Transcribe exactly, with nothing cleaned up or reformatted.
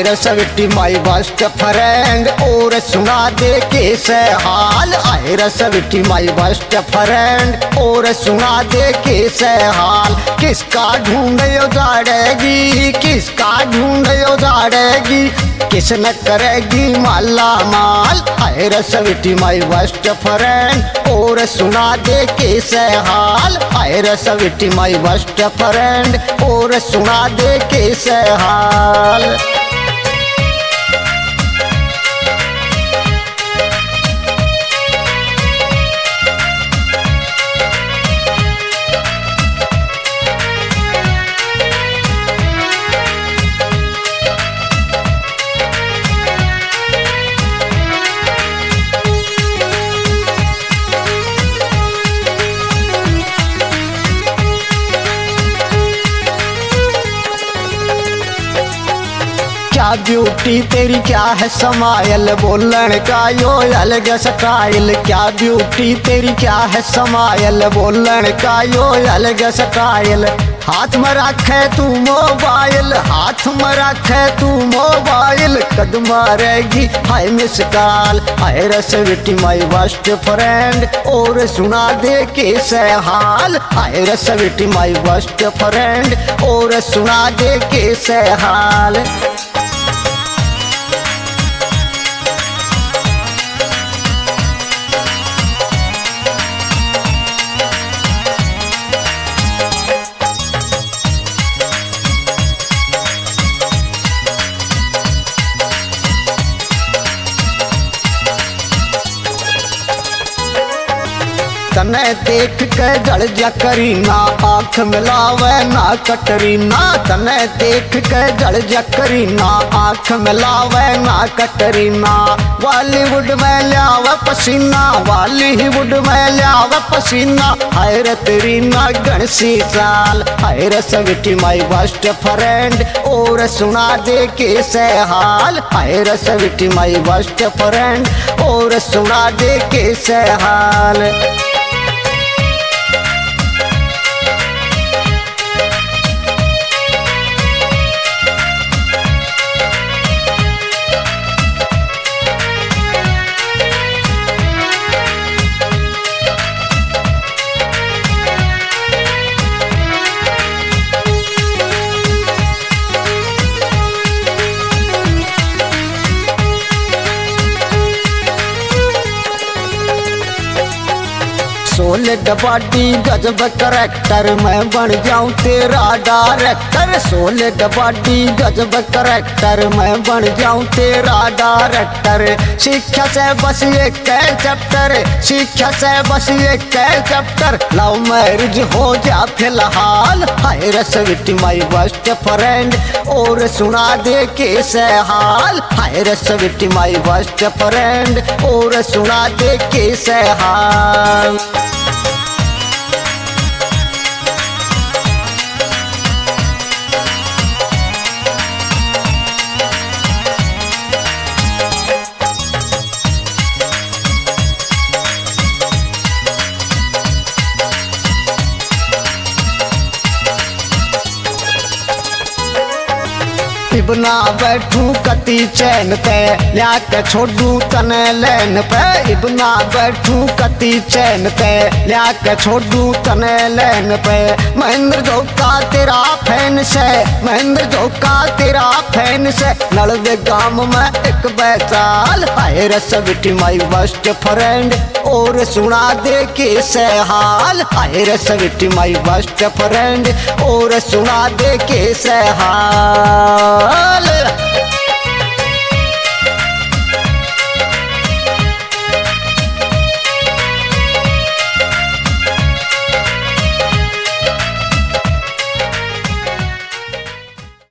आयर सविटी my best friend और सुना दे कैसे हाल। आयर सविटी माई बेस्ट फ्रेंड और सुना दे कैसे हाल। किसका ढूंढ उजाड़ेगी, किसका ढूंढ उजाड़ेगी, किसने करेगी माला माल। आयर सविटी माई बेस्ट फ्रेंड और सुना दे कैसे हाल। आयर सविटी माई बेस्ट फ्रेंड और सुना दे कैसे हाल। क्या ब्यूटी तेरी, क्या है समायल, बोलन का यो अलग स्टाइल। क्या ब्यूटी तेरी, क्या है समायल, बोलन का यो अलग स्टाइल। हाथ में रखे तू मोबाइल, हाथ में रखे तू मोबाइल, कद मारेगी हाय मिस कॉल। आयर सविटी माई बेस्ट फ्रेंड और सुना दे कैसे हाल। आयर सविटी माई बेस्ट फ्रेंड और सुना दे कैसे हाल। तने देख के जड़ जा करीना, आँख मिलावे ना कटरीना। तने देख के जड़ जा करीना, आँख मिलावे ना कटरीना। बॉलीवुड में लियावे पसीना, बॉलीवुड में लियावे पसीना। हायर तेरी नागन सी चाल। हायर सविटी माई बेस्ट फ्रेंड और सुना दे कैसे हाल। हायर सविटी माई बेस्ट फ्रेंड और सुना दे कैसे हाल। सोलिड बॉडी गजब करैक्टर, मैं बन जाऊं तेरा डायरेक्टर। सोलिड बॉडी गजब करैक्टर, मैं बन जाऊं तेरा डायरेक्टर। शिक्षा से बस एक चैप्टर, शिक्षा से बस एक चैप्टर। लव मैरिज हो जा फिलहाल। हायर सविटी माई बेस्ट फ्रेंड और सुना दे कैसे हाल। हायर सविटी माई बेस्ट फ्रेंड और सुना दे कैसे हाल। इबना बैठू कती चैन पे, लिया के छोड़ू तने लैन पे। इबना बैठू कती चैन पे, लिया के छोड़ू तने लैन पे। महेंद्र धोखा तेरा फैन से, महेंद्र धोखा तेरा फैन से। नलवे गांव में एक बैसाल। हायर सविटी माई बेस्ट फ्रेंड और सुना दे कैसे हाल। हायर सविटी माई बेस्ट फ्रेंड और सुना दे कैसे हाल।